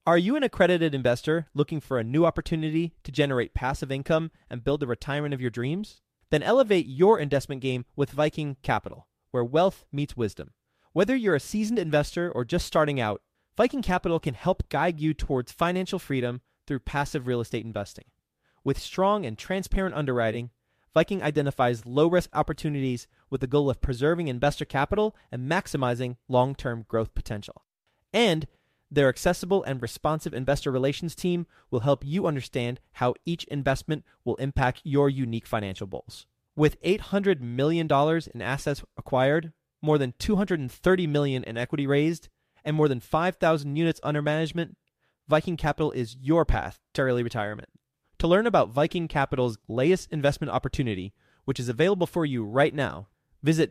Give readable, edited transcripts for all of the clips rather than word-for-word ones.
Are you an accredited investor looking for a new opportunity to generate passive income and build the retirement of your dreams? Then elevate your investment game with Viking Capital, where wealth meets wisdom. Whether you're a seasoned investor or just starting out, Viking Capital can help guide you towards financial freedom through passive real estate investing. With strong and transparent underwriting, Viking identifies low-risk opportunities with the goal of preserving investor capital and maximizing long-term growth potential. And their accessible and responsive investor relations team will help you understand how each investment will impact your unique financial goals. With $800 million in assets acquired, more than $230 million in equity raised, and more than 5,000 units under management, Viking Capital is your path to early retirement. To learn about Viking Capital's latest investment opportunity, which is available for you right now, visit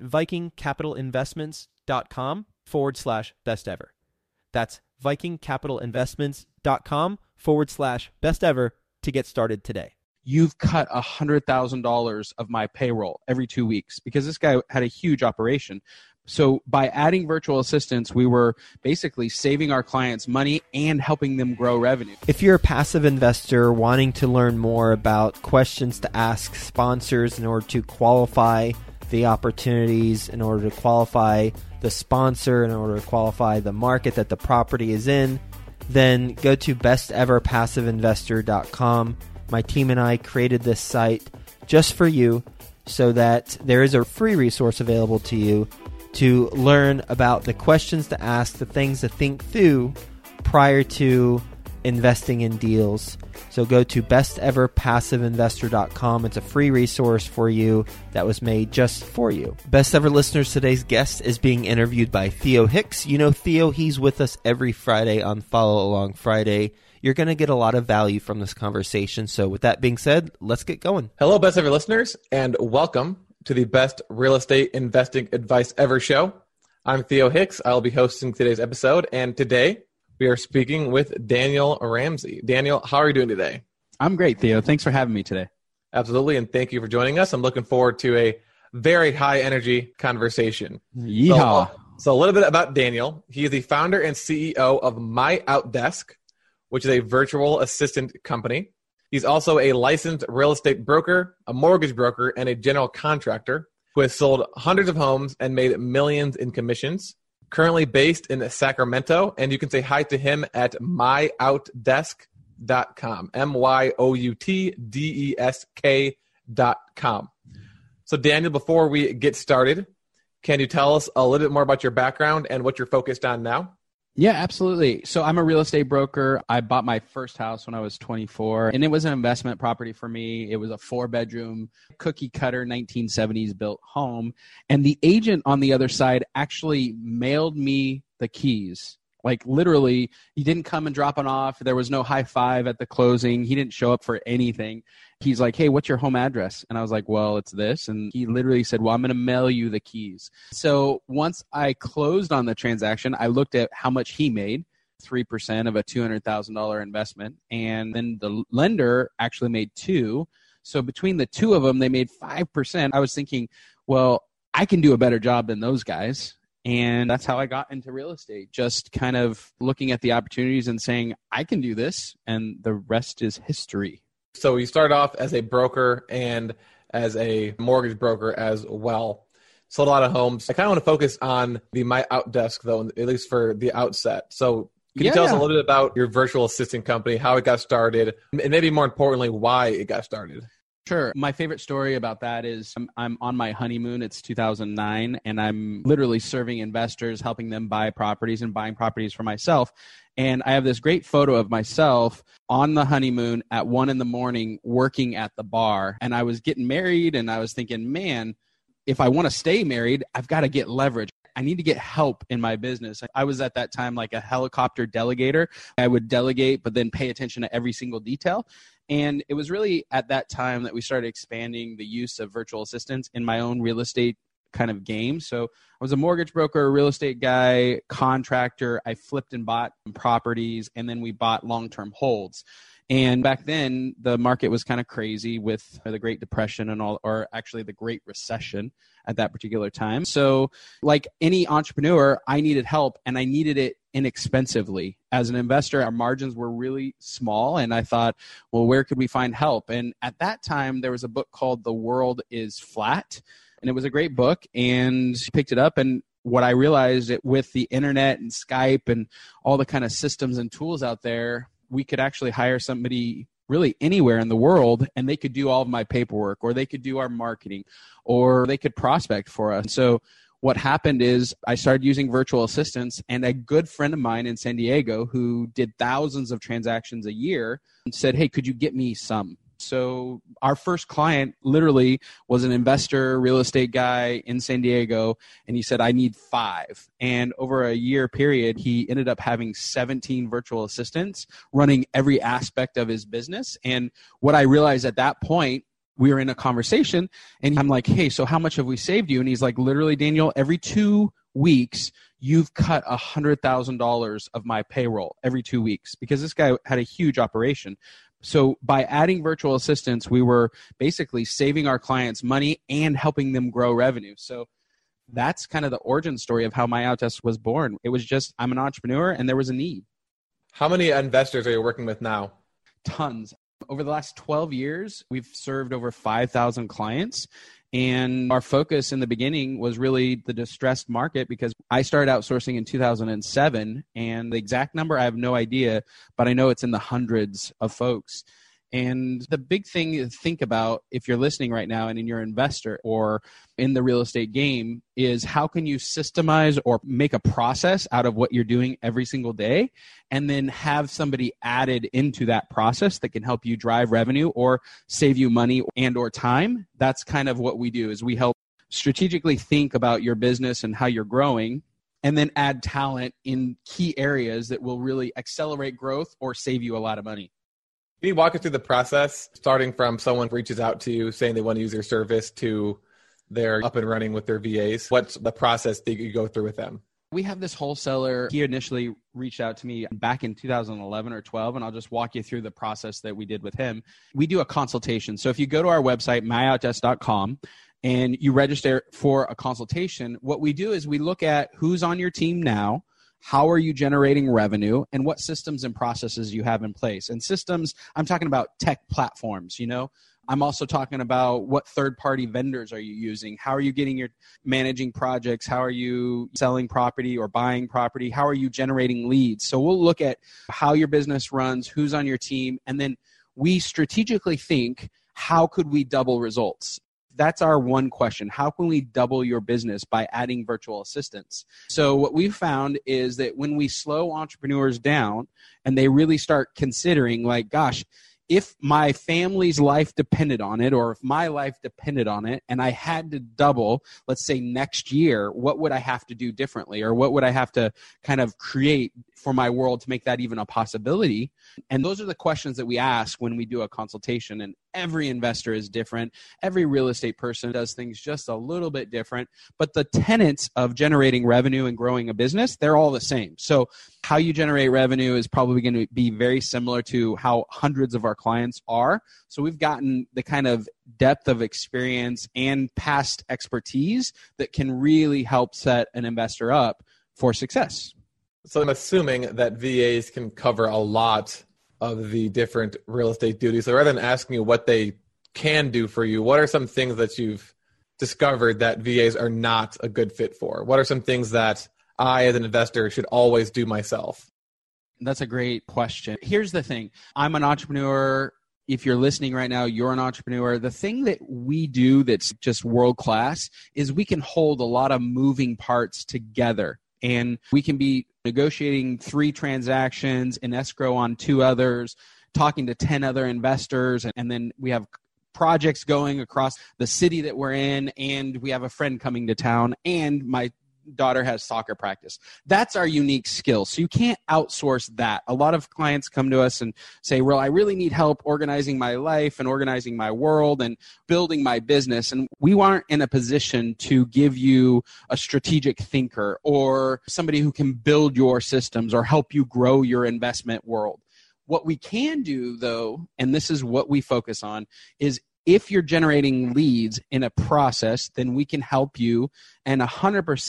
vikingcapitalinvestments.com/best ever. That's vikingcapitalinvestments.com/best ever to get started today. You've cut $100,000 of my payroll every 2 weeks because this guy had a huge operation. So by adding virtual assistants, we were basically saving our clients money and helping them grow revenue. If you're a passive investor wanting to learn more about questions to ask sponsors in order to qualify the opportunities, in order to qualify the sponsor, in order to qualify the market that the property is in, then go to besteverpassiveinvestor.com. My team and I created this site just for you so that there is a free resource available to you to learn about the questions to ask, the things to think through prior to investing in deals. So go to besteverpassiveinvestor.com. It's a free resource for you that was made just for you. Best Ever listeners, today's guest is being interviewed by Theo Hicks. You know Theo, he's with us every Friday on Follow Along Friday. You're going to get a lot of value from this conversation. So with that being said, let's get going. Hello, Best Ever listeners, and welcome to the Best Real Estate Investing Advice Ever show. I'm Theo Hicks. I'll be hosting today's episode, and today we are speaking with Daniel Ramsey. Daniel, how are you doing today? I'm great, Theo. Thanks for having me today. Absolutely, and thank you for joining us. I'm looking forward to a very high-energy conversation. Yeehaw. So a little bit about Daniel. He is the founder and CEO of MyOutDesk, which is a virtual assistant company. He's also a licensed real estate broker, a mortgage broker, and a general contractor who has sold hundreds of homes and made millions in commissions. Currently based in Sacramento, and you can say hi to him at myoutdesk.com, MYOUTDESK.com. So Daniel, before we get started, can you tell us a little bit more about your background and what you're focused on now? Yeah, absolutely. So I'm a real estate broker. I bought my first house when I was 24, and it was an investment property for me. It was a 4-bedroom, cookie cutter 1970s built home. And the agent on the other side actually mailed me the keys. Like literally, he didn't come and drop it off. There was no high five at the closing. He didn't show up for anything. He's like, hey, what's your home address? And I was like, well, it's this. And he literally said, well, I'm going to mail you the keys. So once I closed on the transaction, I looked at how much he made, 3% of a $200,000 investment. And then the lender actually made 2%. So between the two of them, they made 5%. I was thinking, well, I can do a better job than those guys. And that's how I got into real estate, just kind of looking at the opportunities and saying, I can do this, and the rest is history. So you started off as a broker and as a mortgage broker as well. Sold a lot of homes. I kind of want to focus on the MyOutDesk, though, at least for the outset. So can you tell us a little bit about your virtual assistant company, how it got started, and maybe more importantly, why it got started? Sure. My favorite story about that is I'm on my honeymoon. It's 2009, and I'm literally serving investors, helping them buy properties and buying properties for myself. And I have this great photo of myself on the honeymoon at 1 a.m. working at the bar. And I was getting married, and I was thinking, man, if I want to stay married, I've got to get leverage. I need to get help in my business. I was at that time like a helicopter delegator. I would delegate, but then pay attention to every single detail. And it was really at that time that we started expanding the use of virtual assistants in my own real estate kind of game. So I was a mortgage broker, a real estate guy, contractor. I flipped and bought properties, and then we bought long-term holds. And back then, the market was kind of crazy with the Great Depression and all, or actually the Great Recession at that particular time. So like any entrepreneur, I needed help, and I needed it inexpensively. As an investor, our margins were really small, and I thought, well, where could we find help? And at that time, there was a book called The World is Flat, and it was a great book, and picked it up. And what I realized with the internet and Skype and all the kind of systems and tools out there, we could actually hire somebody really anywhere in the world, and they could do all of my paperwork, or they could do our marketing, or they could prospect for us. So what happened is I started using virtual assistants, and a good friend of mine in San Diego who did thousands of transactions a year said, hey, could you get me some? So our first client literally was an investor, real estate guy in San Diego, and he said, I need 5. And over a year period, he ended up having 17 virtual assistants running every aspect of his business. And what I realized at that point, we were in a conversation, and I'm like, hey, so how much have we saved you? And he's like, literally, Daniel, every 2 weeks, you've cut $100,000 of my payroll every 2 weeks, because this guy had a huge operation. So by adding virtual assistants, we were basically saving our clients money and helping them grow revenue. So that's kind of the origin story of how My Outdesk was born. It was just, I'm an entrepreneur and there was a need. How many investors are you working with now? Tons. Over the last 12 years, we've served over 5,000 clients. And our focus in the beginning was really the distressed market, because I started outsourcing in 2007, and the exact number I have no idea, but I know it's in the hundreds of folks. And the big thing to think about if you're listening right now and you're an investor or in the real estate game is, how can you systemize or make a process out of what you're doing every single day, and then have somebody added into that process that can help you drive revenue or save you money and or time. That's kind of what we do, is we help strategically think about your business and how you're growing, and then add talent in key areas that will really accelerate growth or save you a lot of money. Can you walk us through the process, starting from someone reaches out to you saying they want to use your service to they're up and running with their VAs? What's the process that you go through with them? We have this wholesaler. He initially reached out to me back in 2011 or 12, and I'll just walk you through the process that we did with him. We do a consultation. So if you go to our website, myoutdesk.com, and you register for a consultation, what we do is we look at who's on your team now, how are you generating revenue, and what systems and processes you have in place. And systems, I'm talking about tech platforms, I'm also talking about what third-party vendors are you using? How are you managing projects? How are you selling property or buying property? How are you generating leads? So we'll look at how your business runs, who's on your team, and then we strategically think, how could we double results? That's our one question. How can we double your business by adding virtual assistants? So what we've found is that when we slow entrepreneurs down and they really start considering, like, gosh, if my family's life depended on it, or if my life depended on it, and I had to double, let's say next year, what would I have to do differently? Or what would I have to kind of create for my world to make that even a possibility? And those are the questions that we ask when we do a consultation. And every investor is different. Every real estate person does things just a little bit different. But the tenets of generating revenue and growing a business, they're all the same. So how you generate revenue is probably going to be very similar to how hundreds of our clients are. So we've gotten the kind of depth of experience and past expertise that can really help set an investor up for success. So I'm assuming that VAs can cover a lot of the different real estate duties. So rather than asking you what they can do for you, what are some things that you've discovered that VAs are not a good fit for? What are some things that I, as an investor, should always do myself? That's a great question. Here's the thing. I'm an entrepreneur. If you're listening right now, you're an entrepreneur. The thing that we do that's just world-class is we can hold a lot of moving parts together. And we can be negotiating 3 transactions in escrow on 2 others, talking to 10 other investors, and then we have projects going across the city that we're in, and we have a friend coming to town, and my daughter has soccer practice. That's our unique skill. So you can't outsource that. A lot of clients come to us and say, well, I really need help organizing my life and organizing my world and building my business. And we aren't in a position to give you a strategic thinker or somebody who can build your systems or help you grow your investment world. What we can do, though, and this is what we focus on, is if you're generating leads in a process, then we can help you and 100%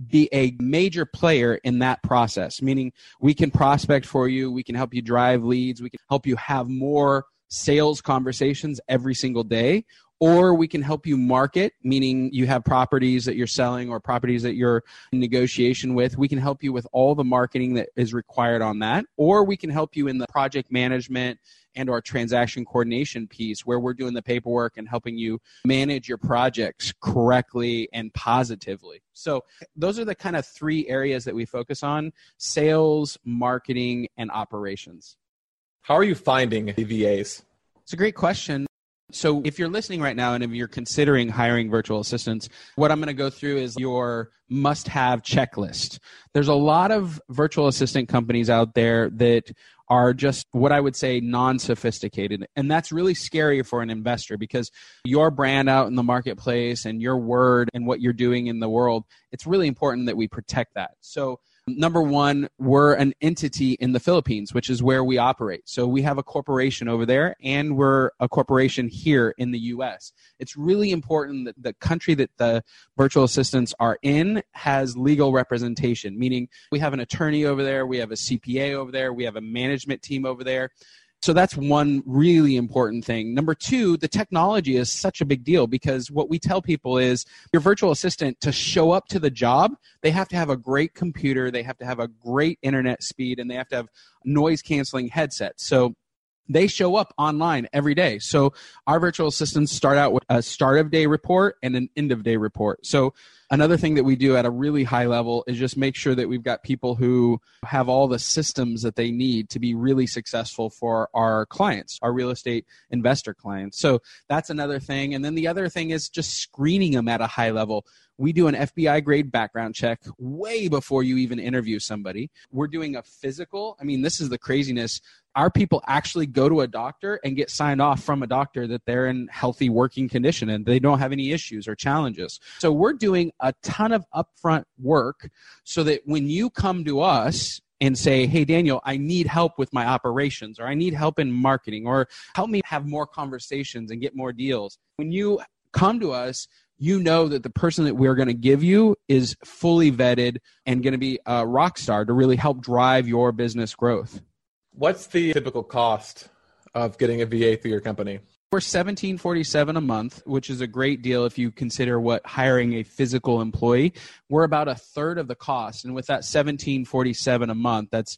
be a major player in that process, meaning we can prospect for you, we can help you drive leads, we can help you have more sales conversations every single day, or we can help you market, meaning you have properties that you're selling or properties that you're in negotiation with. We can help you with all the marketing that is required on that, or we can help you in the project management and our transaction coordination piece where we're doing the paperwork and helping you manage your projects correctly and positively. So those are the kind of three areas that we focus on: sales, marketing, and operations. How are you finding the VAs? It's a great question. So if you're listening right now and if you're considering hiring virtual assistants, what I'm going to go through is your must-have checklist. There's a lot of virtual assistant companies out there that are just what I would say non-sophisticated. And that's really scary for an investor because your brand out in the marketplace and your word and what you're doing in the world, it's really important that we protect that. So number one, we're an entity in the Philippines, which is where we operate. So we have a corporation over there and we're a corporation here in the US. It's really important that the country that the virtual assistants are in has legal representation, meaning we have an attorney over there, we have a CPA over there, we have a management team over there. So that's one really important thing. Number two, the technology is such a big deal because what we tell people is your virtual assistant, to show up to the job, they have to have a great computer, they have to have a great internet speed, and they have to have noise canceling headsets. So they show up online every day. So our virtual assistants start out with a start of day report and an end of day report. So another thing that we do at a really high level is just make sure that we've got people who have all the systems that they need to be really successful for our clients, our real estate investor clients. So that's another thing. And then the other thing is just screening them at a high level. We do an FBI grade background check way before you even interview somebody. We're doing a physical. I mean, this is the craziness. Our people actually go to a doctor and get signed off from a doctor that they're in healthy working condition and they don't have any issues or challenges. So we're doing a ton of upfront work so that when you come to us and say, hey, Daniel, I need help with my operations, or I need help in marketing, or help me have more conversations and get more deals. When you come to us, you know that the person that we're going to give you is fully vetted and going to be a rock star to really help drive your business growth. What's the typical cost of getting a VA through your company? We're $1,747 a month, which is a great deal if you consider what hiring a physical employee. We're about a third of the cost. And with that $1,747 a month, that's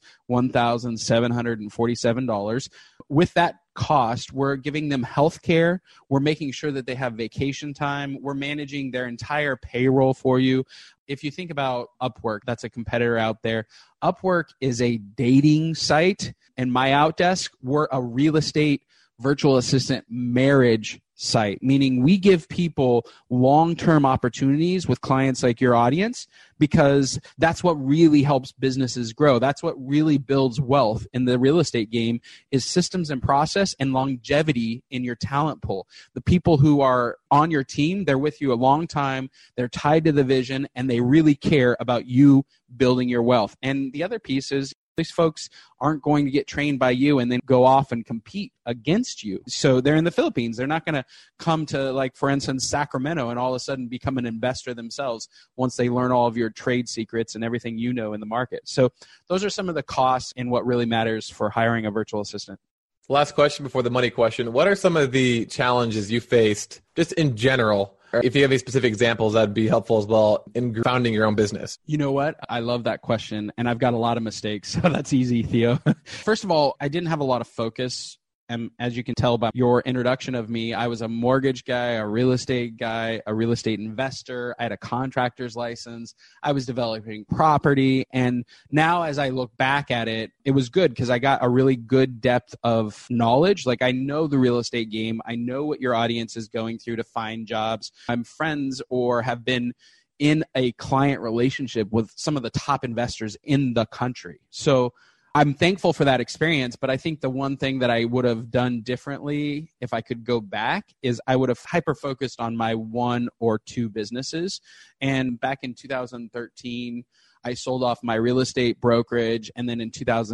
$1,747. With that cost, we're giving them health care. We're making sure that they have vacation time. We're managing their entire payroll for you. If you think about Upwork, that's a competitor out there. Upwork is a dating site, and MyOutDesk, we're a real estate virtual assistant marriage site, meaning we give people long-term opportunities with clients like your audience because that's what really helps businesses grow. That's what really builds wealth in the real estate game is systems and process and longevity in your talent pool. The people who are on your team, they're with you a long time, they're tied to the vision, and they really care about you building your wealth. And the other piece is these folks aren't going to get trained by you and then go off and compete against you. So they're in the Philippines. They're not going to come to, like, for instance, Sacramento and all of a sudden become an investor themselves once they learn all of your trade secrets and everything you know in the market. So those are some of the costs and what really matters for hiring a virtual assistant. Last question before the money question. What are some of the challenges you faced just in general? If you have any specific examples, that'd be helpful as well in founding your own business. You know what? I love that question, and I've got a lot of mistakes, so that's easy, Theo. First of all, I didn't have a lot of focus. And as you can tell by your introduction of me, I was a mortgage guy, a real estate guy, a real estate investor. I had a contractor's license. I was developing property. And now as I look back at it, it was good because I got a really good depth of knowledge. Like I know the real estate game. I know what your audience is going through to find jobs. I'm friends or have been in a client relationship with some of the top investors in the country. So I'm thankful for that experience, but I think the one thing that I would have done differently if I could go back is I would have hyper-focused on my one or two businesses. And back in 2013, I sold off my real estate brokerage. And then in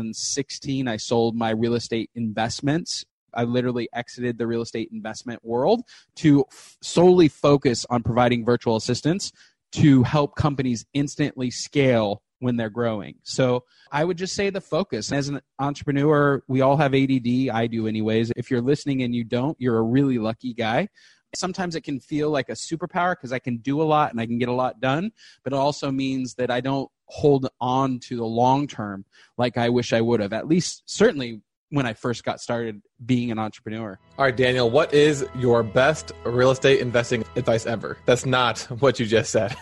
2016, I sold my real estate investments. I literally exited the real estate investment world to solely focus on providing virtual assistants to help companies instantly scale when they're growing. So I would just say the focus. As an entrepreneur, we all have ADD. I do anyways. If you're listening and you don't, you're a really lucky guy. Sometimes it can feel like a superpower because I can do a lot and I can get a lot done, but it also means that I don't hold on to the long term like I wish I would have, at least certainly when I first got started being an entrepreneur. All right, Daniel, what is your best real estate investing advice ever? That's not what you just said.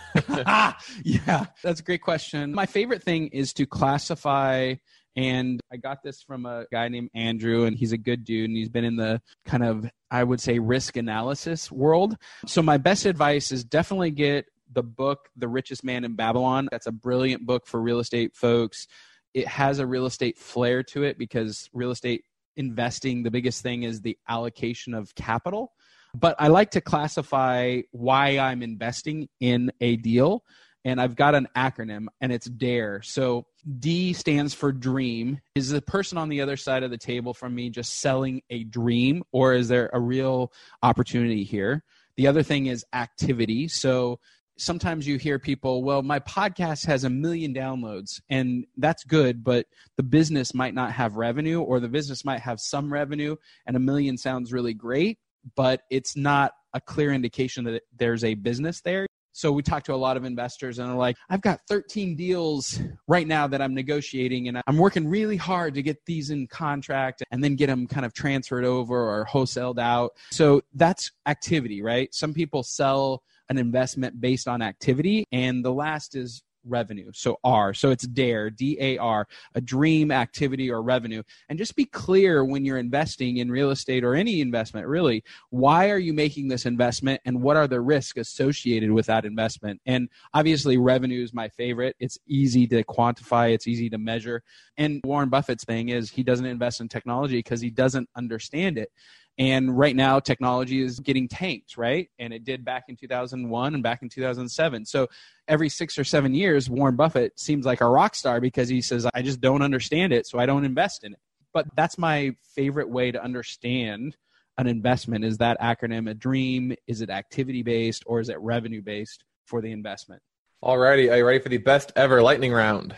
Yeah, that's a great question. My favorite thing is to classify, and I got this from a guy named Andrew, and he's a good dude, and he's been in the kind of, I would say, risk analysis world. So my best advice is definitely get the book, The Richest Man in Babylon. That's a brilliant book for real estate folks. It has a real estate flair to it because real estate investing, the biggest thing is the allocation of capital. But I like to classify why I'm investing in a deal. And I've got an acronym, and it's DARE. So D stands for dream. Is the person on the other side of the table from me just selling a dream, or is there a real opportunity here? The other thing is activity. So sometimes you hear people, well, my podcast has 1 million downloads, and that's good, but the business might not have revenue, or the business might have some revenue, and 1 million sounds really great, but it's not a clear indication that there's a business there. So we talk to a lot of investors, and they're like, I've got 13 deals right now that I'm negotiating, and I'm working really hard to get these in contract and then get them kind of transferred over or wholesaled out. So that's activity, right? Some people sell an investment based on activity, and the last is revenue. So R. So it's DARE, D-A-R, a dream, activity, or revenue. And just be clear when you're investing in real estate or any investment, really, why are you making this investment and what are the risks associated with that investment? And obviously revenue is my favorite. It's easy to quantify. It's easy to measure. And Warren Buffett's thing is he doesn't invest in technology because he doesn't understand it. And right now, technology is getting tanked, right? And it did back in 2001 and back in 2007. So every 6 or 7 years, Warren Buffett seems like a rock star because he says, I just don't understand it, so I don't invest in it. But that's my favorite way to understand an investment is that acronym, a dream. Is it activity-based or is it revenue-based for the investment? All righty. Are you ready for the best ever lightning round?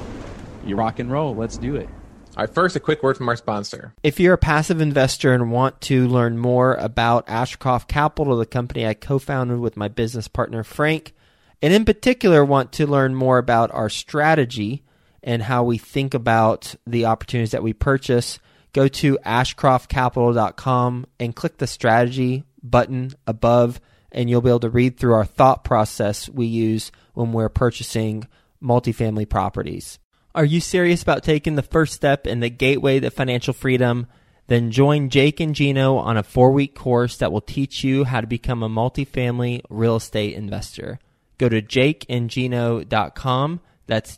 You rock and roll. Let's do it. All right, first, a quick word from our sponsor. If you're a passive investor and want to learn more about Ashcroft Capital, the company I co-founded with my business partner, Frank, and in particular want to learn more about our strategy and how we think about the opportunities that we purchase, go to ashcroftcapital.com and click the strategy button above, and you'll be able to read through our thought process we use when we're purchasing multifamily properties. Are you serious about taking the first step in the gateway to financial freedom? Then join Jake and Gino on a 4-week course that will teach you how to become a multifamily real estate investor. Go to jakeandgino.com. That's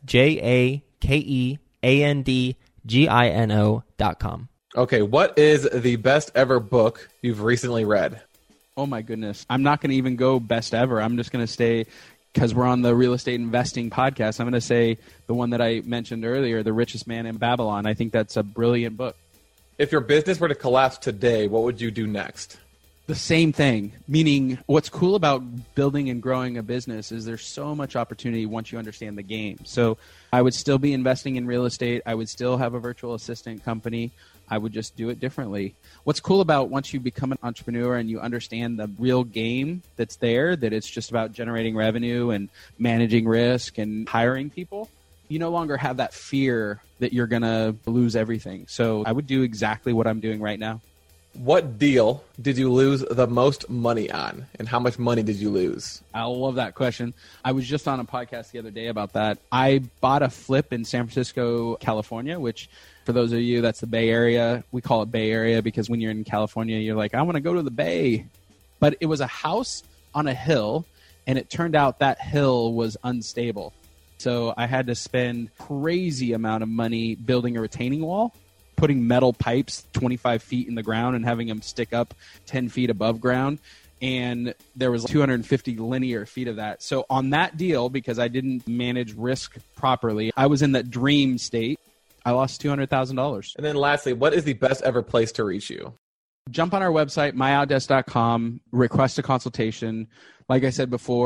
JakeandGino.com. Okay, what is the best ever book you've recently read? Oh my goodness. I'm not going to even go best ever. I'm just going to stay, because we're on the real estate investing podcast, I'm going to say the one that I mentioned earlier, The Richest Man in Babylon. I think that's a brilliant book. If your business were to collapse today, what would you do next? The same thing, meaning what's cool about building and growing a business is there's so much opportunity once you understand the game. So I would still be investing in real estate. I would still have a virtual assistant company. I would just do it differently. What's cool about once you become an entrepreneur and you understand the real game that's there, that it's just about generating revenue and managing risk and hiring people, you no longer have that fear that you're going to lose everything. So I would do exactly what I'm doing right now. What deal did you lose the most money on, and how much money did you lose? I love that question. I was just on a podcast the other day about that. I bought a flip in San Francisco, California, which for those of you, that's the Bay Area. We call it Bay Area because when you're in California, you're like, I want to go to the Bay. But it was a house on a hill, and it turned out that hill was unstable. So I had to spend crazy amount of money building a retaining wall, putting metal pipes 25 feet in the ground and having them stick up 10 feet above ground. And there was 250 linear feet of that. So on that deal, because I didn't manage risk properly, I was in that dream state. I lost $200,000. And then lastly, what is the best ever place to reach you? Jump on our website, myoutdesk.com, request a consultation. Like I said before,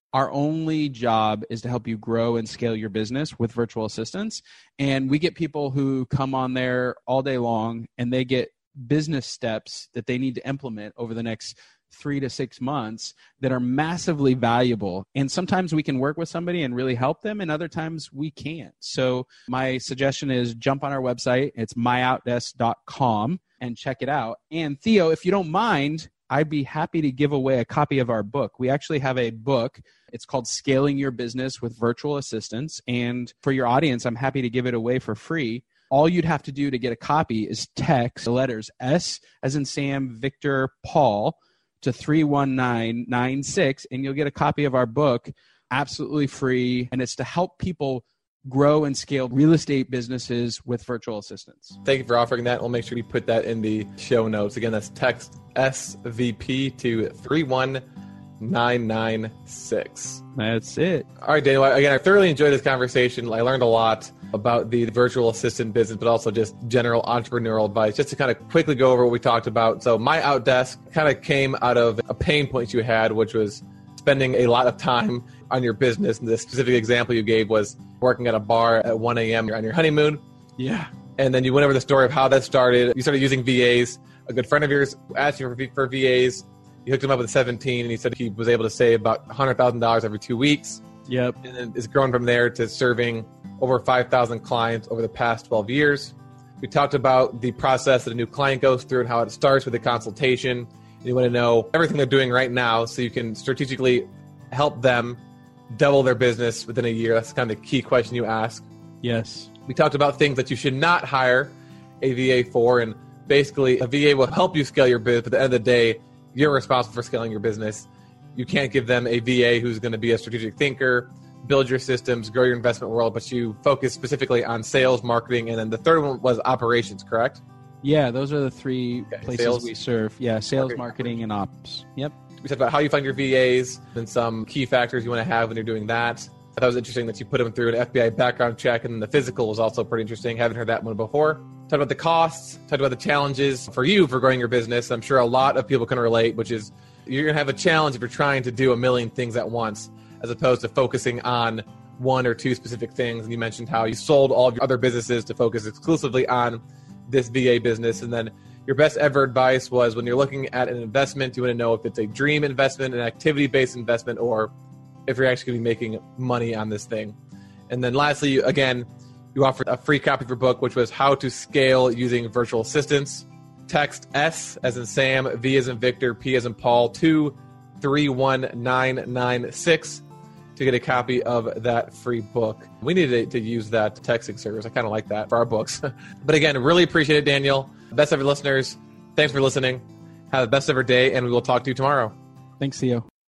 Our only job is to help you grow and scale your business with virtual assistants. And we get people who come on there all day long and they get business steps that they need to implement over the next 3 to 6 months that are massively valuable. And sometimes we can work with somebody and really help them, and other times we can't. So my suggestion is jump on our website. It's myoutdesk.com and check it out. And Theo, if you don't mind, I'd be happy to give away a copy of our book. We actually have a book. It's called Scaling Your Business with Virtual Assistants. And for your audience, I'm happy to give it away for free. All you'd have to do to get a copy is text the letters S as in Sam, Victor, Paul to 31996, and you'll get a copy of our book absolutely free. And it's to help people grow and scale real estate businesses with virtual assistants. Thank you for offering that. We'll make sure we put that in the show notes. Again, that's text SVP to 31996. That's it. All right, Daniel. Again, I thoroughly enjoyed this conversation. I learned a lot about the virtual assistant business, but also just general entrepreneurial advice. Just to kind of quickly go over what we talked about. So My Outdesk kind of came out of a pain point you had, which was spending a lot of time on your business. And the specific example you gave was working at a bar at 1 a.m. on your honeymoon. Yeah. And then you went over the story of how that started. You started using VAs. A good friend of yours asked you for VAs. You hooked him up with 17, and he said he was able to save about $100,000 every 2 weeks. Yep. And then it's grown from there to serving over 5,000 clients over the past 12 years. We talked about the process that a new client goes through and how it starts with a consultation. And you want to know everything they're doing right now so you can strategically help them double their business within a year. That's kind of the key question you ask. Yes. We talked about things that you should not hire a VA for, and basically a VA will help you scale your business, but at the end of the day, you're responsible for scaling your business. You can't give them a VA who's going to be a strategic thinker, build your systems, grow your investment world, but you focus specifically on sales, marketing, and then the third one was operations, correct? Yeah, those are the three places sales, we serve. Yeah, sales, marketing, and ops. Yep. We talked about how you find your VAs and some key factors you want to have when you're doing that. I thought it was interesting that you put them through an FBI background check, and the physical was also pretty interesting. Haven't heard that one before. Talked about the costs, talked about the challenges for you for growing your business. I'm sure a lot of people can relate, which is you're going to have a challenge if you're trying to do a million things at once, as opposed to focusing on one or two specific things. And you mentioned how you sold all of your other businesses to focus exclusively on this VA business. And then your best ever advice was when you're looking at an investment, you want to know if it's a dream investment, an activity-based investment, or if you're actually going to be making money on this thing. And then lastly, again, you offered a free copy of your book, which was How to Scale Using Virtual Assistants. Text S as in Sam, V as in Victor, P as in Paul, to 31996 to get a copy of that free book. We need to use that texting service. I kind of like that for our books. But again, really appreciate it, Daniel. Best ever listeners, thanks for listening. Have the best ever day, and we will talk to you tomorrow. Thanks, Theo.